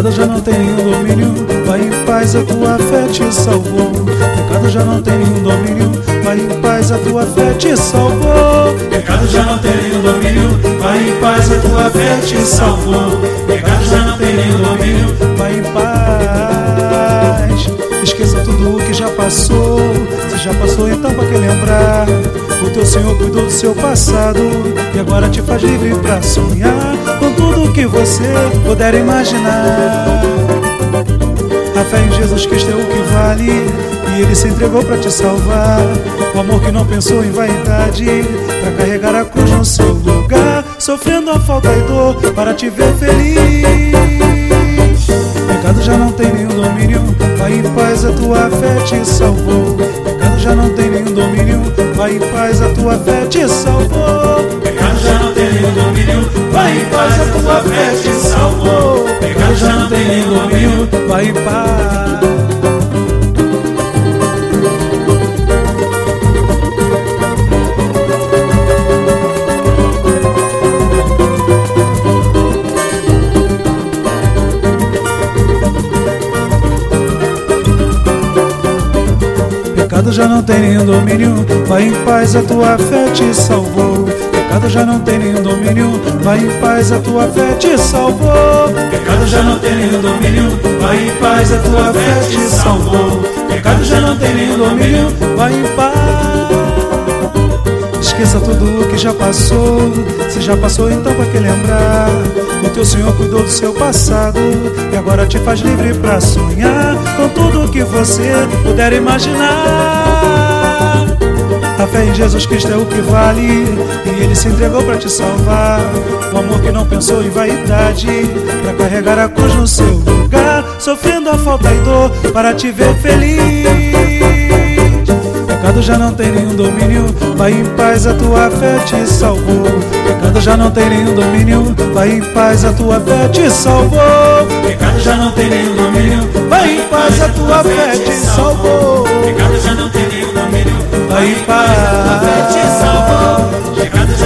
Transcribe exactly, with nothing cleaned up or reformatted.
Pecado já não tem nenhum domínio, vai em paz, a tua fé te salvou. Pecado já não tem nenhum domínio, vai em paz, a tua fé te salvou. Pecado já não tem nenhum domínio, vai em paz, a tua fé te salvou. Pecado já não tem nenhum domínio, vai em paz. Esqueça tudo o que já passou. Se já passou, então pra que lembrar? O teu Senhor cuidou do seu passado e agora te faz livre pra sonhar com tudo que você puder imaginar. A fé em Jesus Cristo é o que vale, e Ele se entregou pra te salvar. O amor que não pensou em vaidade, pra carregar a cruz no seu lugar, sofrendo a falta e dor para te ver feliz. Pecado já não tem nenhum domínio, vai em paz, a tua fé te salvou. Pecado já não tem nenhum domínio, vai em paz, a tua fé te salvou. Pecado já não tem nenhum domínio, vai em paz, a tua fé te salvou. Pecado já não tem nenhum domínio, vai em paz. Pecado já não tem nenhum domínio, vai em paz, a tua fé te salvou. Pecado já não tem nenhum domínio, vai em paz, a tua fé te salvou. Pecado já não tem nenhum domínio, vai em paz, a tua fé te salvou. Pecado já não tem nenhum domínio, vai em paz. Esqueça tudo o que já passou. Se já passou, então pra que lembrar? O teu Senhor cuidou do seu passado e agora te faz livre pra sonhar com tudo que você puder imaginar. A fé em Jesus Cristo é o que vale, e Ele se entregou pra te salvar. O amor que não pensou em vaidade, pra carregar a cruz no seu lugar, sofrendo a falta e dor para te ver feliz. Pecado já não tem nenhum domínio, vai em paz, a tua fé te salvou. Pecado já não tem nenhum domínio, vai em paz, a tua fé te salvou. Pecado já não tem nenhum domínio, vai em paz, a tua fé te salvou. Pecado já não tem nenhum domínio, vai em paz, a tua fé te salvou. Pecado